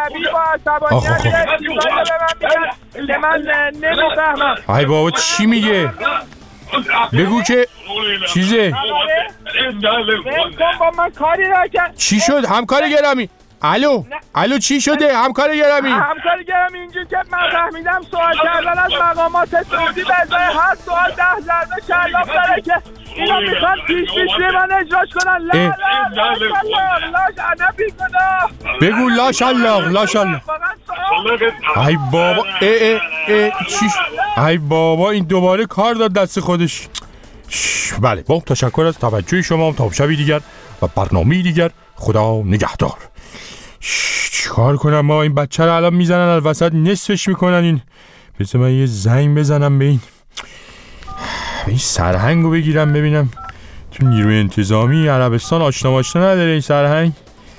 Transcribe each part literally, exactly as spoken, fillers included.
عصبی با عصبانیت چیزایی به من میگن که من نمیفهمم. ای بابا چی میگه؟ بگو که چیزه؟ با من کاری نکن. چی شد همکار گرامی؟ الو الو چی شده همکار گرامی؟ همکار گرامی اینجور که من فهمیدم سوال کردن از مقامات سعودی به ازای هر سوال ده ضربه شلاق داره که اینا میخوان پیش پیش من اجراش کنن. لا لا لا لا لا نبی کنا بگو لا شلاق لا شلاق. ای بابا ای ای ای چی ای بابا این دوباره کار داد دست خودش. بله با تشکر از توجه شما. تا شبی دیگر و برنامه دیگر خدا نگهدار. چیکار کنم ما این بچه رو الان میزنن الوسط نصفش میکنن. این بذار من یه زنگ بزنم به این به این سرهنگو بگیرم ببینم تو نیروی انتظامی عربستان آشنا ماشنا نداره این سرهنگ.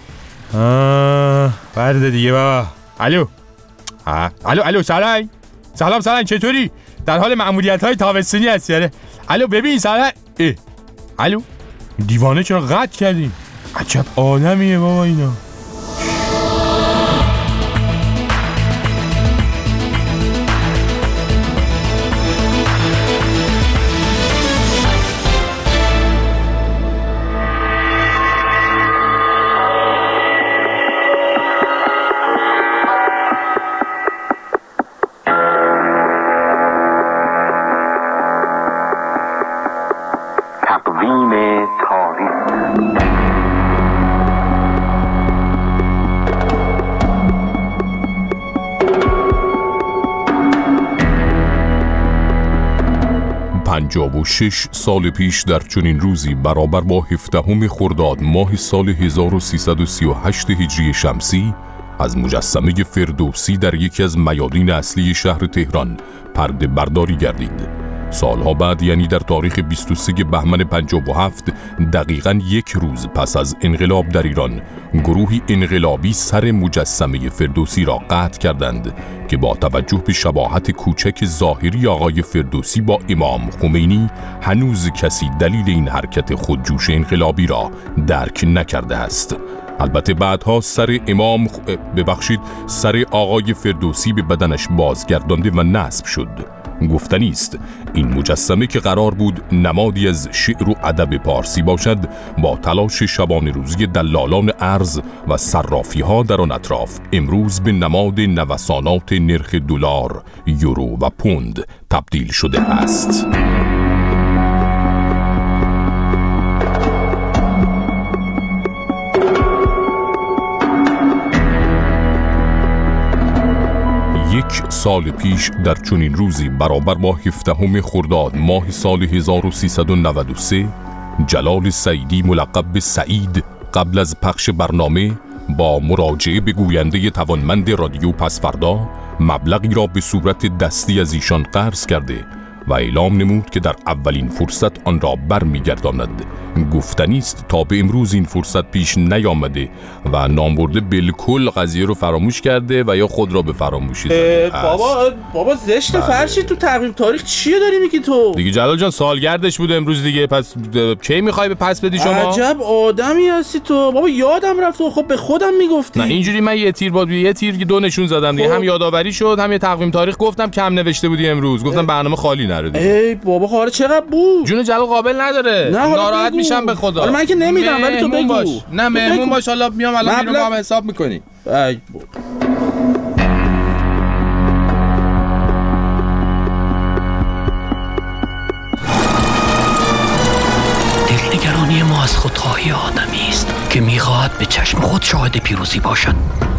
آه برده دیگه بابا. الو الو الو سرهنگ سلام سرهنگ چطوری؟ در حال مأموریت های تابستانی هستی؟ آره الو ببین سرهنگ. الو دیوانه چرا قطع کردیم؟ عجب آدمیه بابا اینا. پنجاه و شش سال پیش در چنین روزی برابر با هفدهم خرداد ماه سال هزار و سیصد و سی و هشت هجری شمسی از مجسمه فردوسی در یکی از میادین اصلی شهر تهران پرده برداری گردید. سالها بعد یعنی در تاریخ بیست و سوم بهمن پنجاه و هفت دقیقاً یک روز پس از انقلاب در ایران گروهی انقلابی سر مجسمه فردوسی را قطع کردند که با توجه به شباهت کوچک ظاهری آقای فردوسی با امام خمینی هنوز کسی دلیل این حرکت خودجوش انقلابی را درک نکرده است. البته بعدها سر امام خ... ببخشید سر آقای فردوسی به بدنش بازگردانده و نصب شد. گفتنی است این مجسمه که قرار بود نمادی از شعر و ادب پارسی باشد با تلاش شبانه روزی دلالان ارز و صرافی ها در آن اطراف امروز به نماد نوسانات نرخ دلار، یورو و پوند تبدیل شده است. یک سال پیش در چنین روزی برابر با هفدهم خرداد ماه سال هزار و سیصد و نود و سه جلال سعیدی ملقب به سعید قبل از پخش برنامه با مراجعه به گوینده توانمند رادیو پسفردا مبلغی را به صورت دستی از ایشان قرض کرده و اعلام نمود که در اولین فرصت آن را برمیگرداند. گفتنی است تا به امروز این فرصت پیش نیامده و نامبرده بالکل قضیه رو فراموش کرده و یا خود را به فراموشی زده. بابا بابا زشت فرشی تو تقویم تاریخ چیه داری میگی تو؟ دیگه جلال جان سالگردش بود امروز دیگه، پس کی میخوای به پس بدی شما؟ عجب آدمی هستی تو بابا، یادم رفت و خب به خودم میگفتی. نه اینجوری من یه تیر بود یه تیر دو نشون زدم دیگه، هم یادآوری شد هم یه تقویم تاریخ گفتم کم نوشته بودی امروز، گفتم برنامه خالی نره دیگه. ای بابا خاله چقدر بود؟ جون جلال قابل نداره، ناراحت میشم به خدا. حالا من که نمیدم ولی تو بگو. باش. نه مهمون باش، حالا میام الان مبلغ... میرم با حساب میکنی. ای بابا دلنگرانی ما از خودخواهی آدمی است که میخواهد به چشم خود شاهد پیروزی باشد.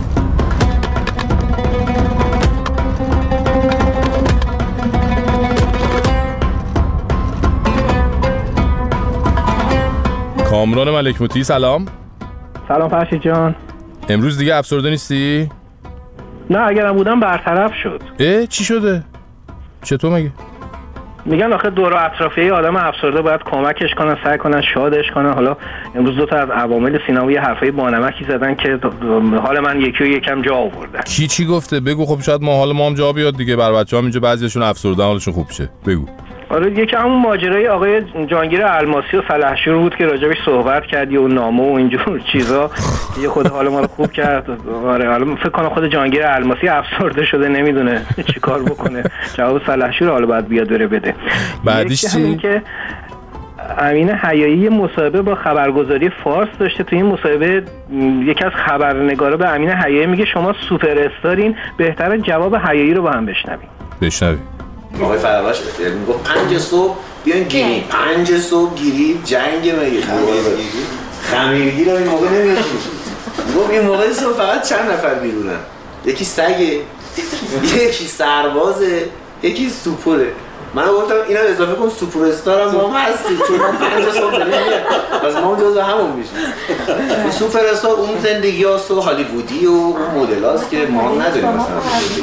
کامران ملک موتی سلام. سلام فرشید جان. امروز دیگه افسرده نیستی؟ نه اگرم بودم برطرف شد. اه چی شده؟ چطور مگه؟ میگن آخه دور و اطرافیه آدم افسرده باید کمکش کنن، سعی کنن شادش کنن. حالا امروز دو تا از عوامل سینمایی حرفای بانمکی زدن که حال من یکی و یکم جا آوردن. کی چی گفته؟ بگو خب شاید ما حال ما هم جا بیاد دیگه. بر بچه‌ها اینجا بعضیشون افسردن حالشون خوب شه. بگو. آره یکی همون ماجرای آقای جهانگیر الماسی و سلحشور بود که راجبش صحبت کردی و نامه و اینجور چیزا یه خود حال ما رو خوب کرد. آره حالا فکر کنم خود جهانگیر الماسی افسرده شده نمیدونه چیکار بکنه. جواب سلحشور حالا باید بیاد بره بده. بعدش چی؟ که امین حیایی مصاحبه با خبرگزاری فارس داشته. تو این مصاحبه یکی از خبرنگارا به امین حیایی میگه شما سوپر استارین، بهتره جواب حیایی رو با هم بشنویم. بشنویم. آقای فرواش میگفت پنج صبح بیان گیری، پنج صبح گیری جنگ مگه خمیرگیری خمیرگیری این موقع نمیاد. میگفت این موقع صبح فقط چند نفر بیرونن، یکی سگه، یکی سربازه، یکی سوپره. من گفتم اینا اضافه کن سوپر استار هم ما هستیم چون ما پنج صبح داریم میاد، پس ما جزو همون میشیم. سوپر استار اون زندگی هاست و هالیوودی و اون مدل هاست که ما نداریم مثلا.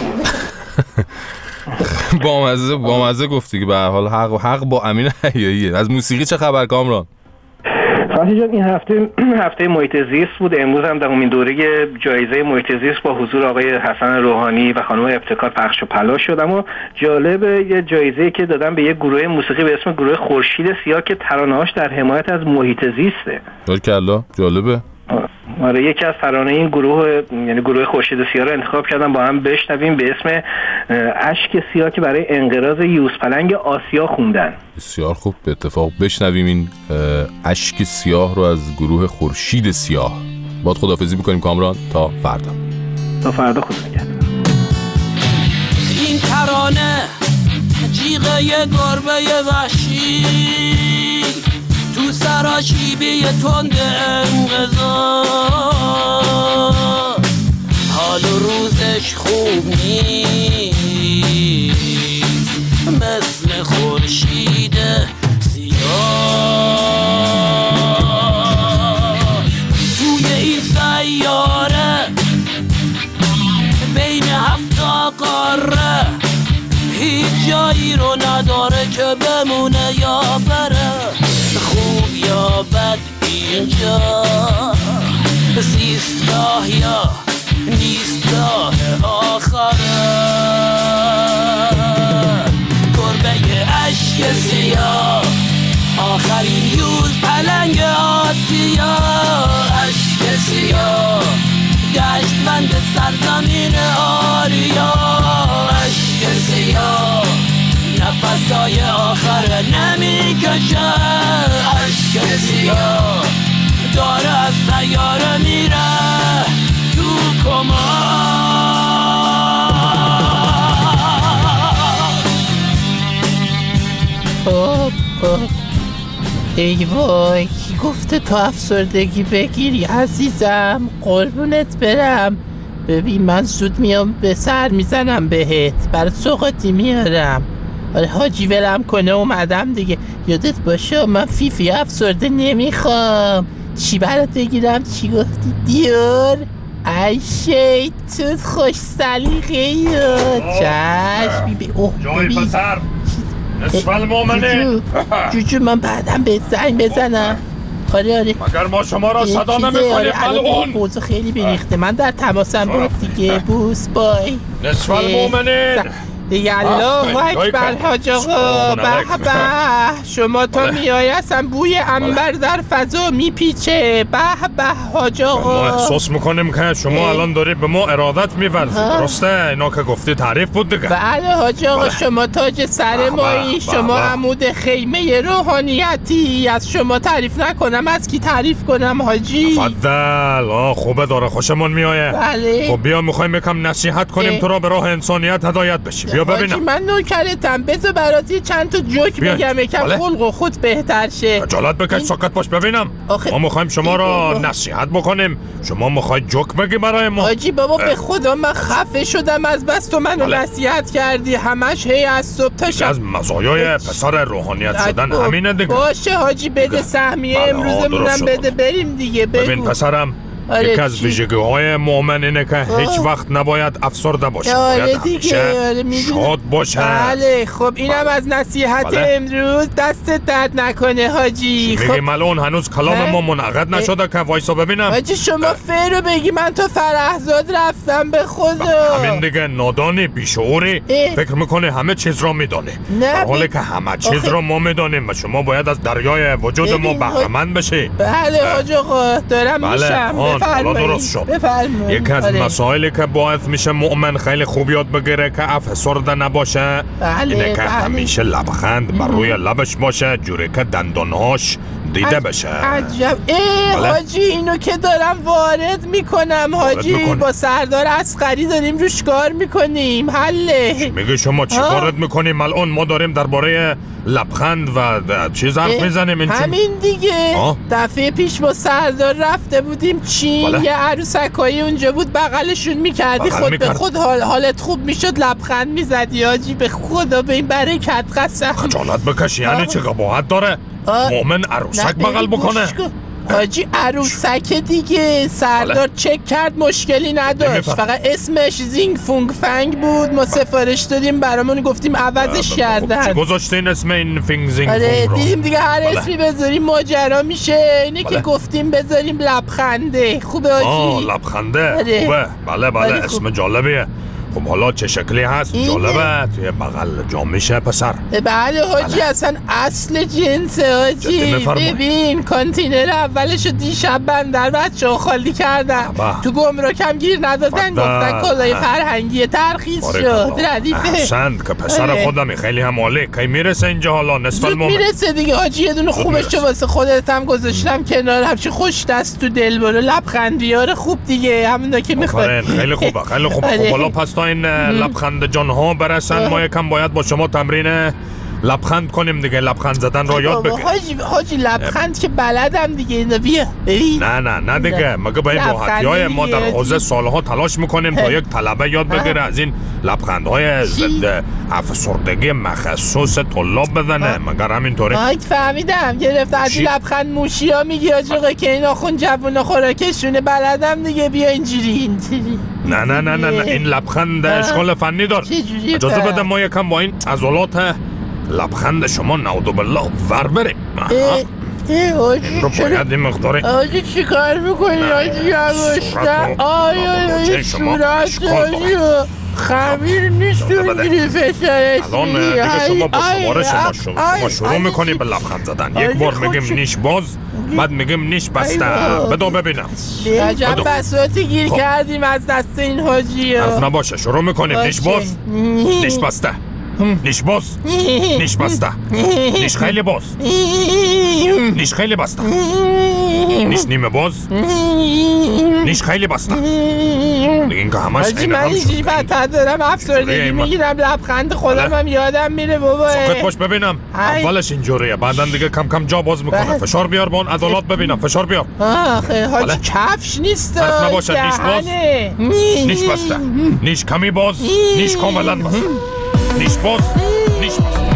با مزه با مزه گفتی که به هر حال حق و حق با امین حیاییه. از موسیقی چه خبر کامران؟ فاطمه جان این هفته هفته محیط زیست بود. امروز هم دهمین دوره جایزه محیط زیست با حضور آقای حسن روحانی و خانم ابتکار پخش و پلا شد. اما جالب یه جایزه‌ای که دادن به یه گروه موسیقی به اسم گروه خورشید سیاه که ترانه‌هاش در حمایت از محیط زیسته. بارکالله جالبه. آره یکی از ترانه این گروه یعنی گروه خورشید سیاه رو انتخاب کردن با هم بشنویم به اسم اشک سیاه که برای انقراض یوزپلنگ آسیا خوندن. بسیار خوب، به اتفاق بشنویم این اشک سیاه رو از گروه خورشید سیاه. باید خداحافظی می‌کنیم کامران تا فردا. تا فردا خدا نگهدار. این ترانه جیغه گربه وحشی تو سراشیبی تند انقضا، حال و روزش خوب نیست مثل خورشید سیاه. توی این سیاره بین هفت قاره هیچ جایی رو نداره که بمونه یا بره، خوب یا بد اینجا زیستگاه یا نیستگاه آخره. گربه اشک سیاه آخرین یوز پلنگ آسیا، اشک سیاه دشمند سرزمین آریا، اشک سیاه نفسای آخر نمیکشه، اشک سیاه داره از سیاره میره تو کما. خب خب ای وای کی گفته تو افسردگی بگیری عزیزم، قربونت برم. ببین من زود میام به سر میزنم بهت، برای سوقاتی میارم. آره حاجی ولم کنه اومدم دیگه. یادت باشه من فیفی افسرده نمیخوام. چی برات بگیرم؟ چی گفتی دیار؟ ای شیطون خوش سلیقه یا چشم بی اوه جای پسر نصف المومنه. جوجو من بعدم به زنگ بزنم. آره آره مگر ما شما را صدا نمیکنیم ملعون. بوزو خیلی بریخته، من در تماسم بود دیگه. بوس بای نصف المومنین دیگه. الله اکبر حاج آقا، به به شما تا میای اصلا بوی عنبر در فضا میپیچه. به به حاج آقا، ما احساس میکنیم که شما الان داری به ما ارادت میورزید. درسته اینا که گفتی تعریف بود دیگه. بله حاج آقا شما تاج سر مایی، شما عمود خیمه روحانیتی. از شما تعریف نکنم از کی تعریف کنم حاجی؟ تفضل. آه خوبه داره خوشمون میایه. بله خب بیا میخوایم یکم نصیحت کنیم تو را به راه انسانیت هدایت بشی. بیا ببینم. من نوکرتم، بذار برات چند تا جوک بگم یکم خلق و خود بهتر شه. خجالت بکش ساکت باش ببینم. آخه... ما میخوایم شما را نصیحت بکنیم، شما میخوای جوک بگی برای ما. حاجی بابا به خدا من خفه شدم از بس تو منو نصیحت کردی همش هی از صبح تا شب. از مزایای پسر روحانیت شدن همینه دیگه. باشه حاجی بده سهمیه امروزمونم بده بریم دیگه. بگو. ببین پسرم آره یکی از ویژگی‌های مؤمن اینه که هیچ وقت نباید افسرده باشه. آره باید دیگه آره شاد باشه. بله خب اینم از نصیحت بله. امروز. دستت درد نکنه حاجی. میگی ملون هنوز کلام ما منعقد نشده که وایسا ببینم. حاجی شما فرو بگی من تا فرهزاد رفتم به خدا. همین دیگه نادانی بیشعوری فکر میکنه همه چیز را میدانه. در حالی که همه چیز را ما میدانیم و شما باید از دریای وجود ما بهره‌مند بشی. بله حاج آقا دارم بله. میشم. بفرمایید. درست شد. یکی از آره. مسائلی که باعث میشه مؤمن خیلی خوب یاد بگیره که افسرده نباشه بله. اینه که بله. همیشه لبخند بر روی لبش باشه جوری که دندانهاش دیده بشه. عجب. ای بله. حاجی اینو که دارم وارد میکنم حاجی میکنی. با سردار اصغری داریم روش کار میکنیم. حله. میگه شما چی وارد میکنیم الان؟ ما داریم درباره لبخند و چیز حرف میزنیم. این همین دیگه آه؟ دفعه پیش با سردار رفته بودیم چین. بله. یه عروسکایی اونجا بود بغلشون میکردی بغل خود میکرد. به خود حال حالت خوب میشد لبخند میزدی حاجی. به خدا به این برکت قسم. خجالت بکش یعنی چه قباحت داره مؤمن عروسک بغل بکنه؟ حاجی عروسک دیگه. سردار چک کرد مشکلی نداشت فقط اسمش زینگ فونگ فنگ بود. ما سفارش دادیم برامون گفتیم عوضش کردن. چی گذاشتین اسم این فینگ زینگ آره فونگ رو؟ دیدیم دیگه هر بله. اسمی بذاریم ماجرا میشه. اینه بله. که گفتیم بذاریم لبخنده. خوبه آه حاجی؟ لبخنده آره. خوبه. بله بله آره، اسم خوب. جالبیه. خب حالا چه شکلی هست؟ اینه. جالبه توی بغل جام میشه پسر. بله حاجی اصلا اصل جنسه حاجی. جدی می‌فرمایی؟ ببین کانتینر اولشو دیشب بندر بچه ها خالی کردن. بابا. تو گمرکم گیر ندادن بابا. گفتن کلاه فرهنگی ترخیص شد. ردیفه احسنت که پسر آره. خودمی خیلی هم عالی. کی میرسه اینجا حالا نصف زود المومن؟ میرسه دیگه حاجی. یه دونه زود خوبش میرسه. واسه خودت هم گذاشتم کنار. همچه خوش دست تو دل برو لبخند بیاره. خوب دیگه همونا که میخواد. آفرین خیلی خوبه خیلی خوبه. آره. خب حالا پس تا این لبخند جان ها برسن ما یکم باید با شما تمرین لبخند کنیم دیگه. لبخند زدن رو یاد بگیر. حاجی حاجی لبخند که بلدم دیگه. اینو بیا ببین. نه نه نه دیگه مگه با این لبخند راحتی‌های ما دیگه. در حوزه سالها تلاش میکنیم تا یک طلبه یاد بگیره از این لبخندهای ضد افسردگی مخصوص طلاب بزنه. مگر همینطوره؟ آی فهمیدم گرفت. از این لبخند موشی ها میگی آجاقه که این آخون جوون خوراکشونه. بلدم دیگه. بیا اینجوری اینجوری. نه نه نه نه نه این لبخند اشکال فنی دار. چجوری اجازه پس؟ بده ما یکم با این عضلات لبخند شما نعوذ بالله ور بریم. آها. این رو باید این مقداری آجی چی کار میکنی آجی یواشتر؟ آی آی آی صورت آجی خمیر نیست تو اینجوری فشارش الان دیگه شما با شماره شما شما شروع میکنی به لبخند زدن. یک بار میگیم نیش باز بعد میگیم نیش بسته. بدو ببینم. عجب بساطی گیر کردیم از دست این حاجی حرف نباشه شروع میکنیم. نیش باز نیش بسته نیش باز نیش بسته نیش خیلی باز نیش خیلی بسته نیش نیمه باز نیش خیلی بسته. دیگه این که همش حاجی این من هم اینجوری شد. بدتر دارم افسردگی میگیرم. لبخند خودم هم یادم میره بابا. ساکت باش ببینم. اولش اینجوریه بعدن دیگه کم کم جا باز میکنه. فشار بیار با اون عضلات ببینم. فشار بیار. آخه حاجی کفش نیست. حرف نباشه. نیش باز نیش بسته نیش کمی باز نیش کاملا بسته نیش باز نیش بسته.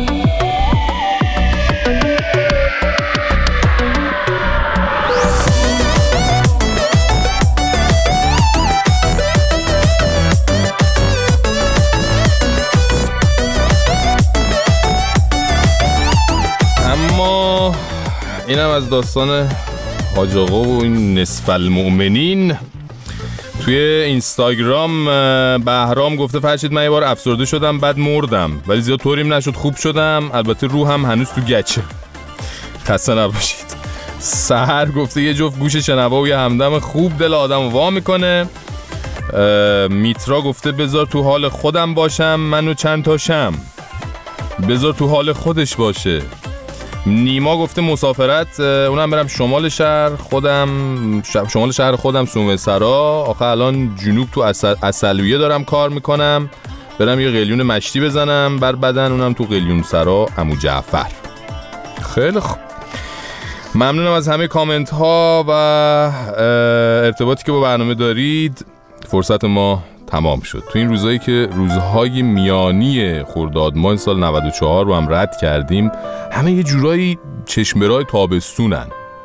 اما اینم از داستان حاج آقا و این نصف المؤمنین. توی اینستاگرام بهرام گفته فرشید من یه بار افسرده شدم بعد مردم ولی زیاد طوریم نشد خوب شدم. البته روحم هنوز تو گچه. خسته نباشید. سحر گفته یه جفت گوش شنوا و یه همدم خوب دل آدم وا میکنه. میترا گفته بذار تو حال خودم باشم منو چند تاشم. بذار تو حال خودش باشه. نیما گفته مسافرت اونم برم شمال شهر خودم شمال شهر خودم سومسرا. آخه الان جنوب تو اصل... اصلویه دارم کار میکنم. برم یه قلیون مشتی بزنم بر بدن. اونم تو قلیون سرا عمو جعفر. خیلی خوب. ممنونم از همه کامنت ها و ارتباطی که با برنامه دارید. فرصت ما تمام شد. تو این روزایی که روزهای میانی خرداد ماه سال نود و چهار رو هم رد کردیم همه یه جورایی چشمه‌رای تابستونن.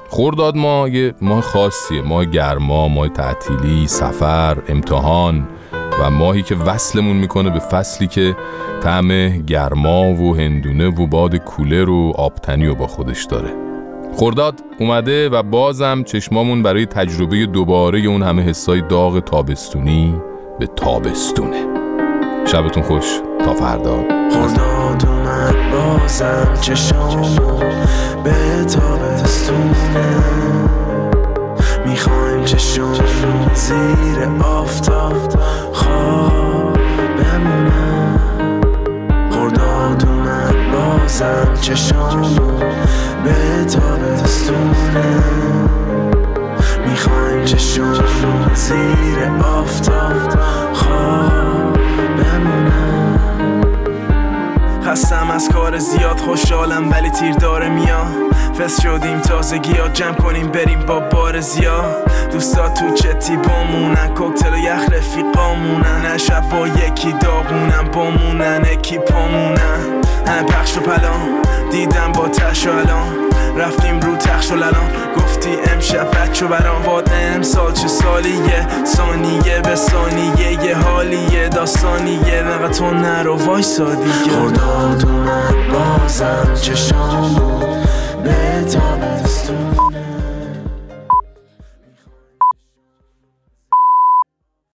خرداد ماه یه ماه خاصیه، ماه گرما، ماه تعطیلی، سفر، امتحان و ماهی که وصلمون میکنه به فصلی که طعم گرما و هندونه و باد کولر و آبتنی رو با خودش داره. خرداد اومده و بازم چشمامون برای تجربه دوباره اون همه حسای داغ تابستونی به تابستونه. شبتون خوش تا فردا. خرداد اومد بازم چشامو به تابستونه، میخوایم چشامو زیر آفتاب خواب بمونه. خرداد اومد بازم چشامو به تابستونه، میخوایم چشامو زیر آفتاب خواب بمونه. خستم از کار زیاد، خوشحالم ولی تیر داره میاد. فس شدیم تازگی ها جمع کنیم بریم با بار زیاد. دوستا تو چتی بامونن، کوکتل و یخ رفیقامونن، نه شب با یکی داغونن بامونن اکی پامونن. همه پخش و پلان دیدم با تش و الان، رفتیم رو تخش و للان، گفتی امشب بچو برام. باد امسال چه سالیه، ثانیه به ثانیه یه حالیه داستانیه، نقد تو نرو وایسا دیگه. خرداد اومد بازم چشامو به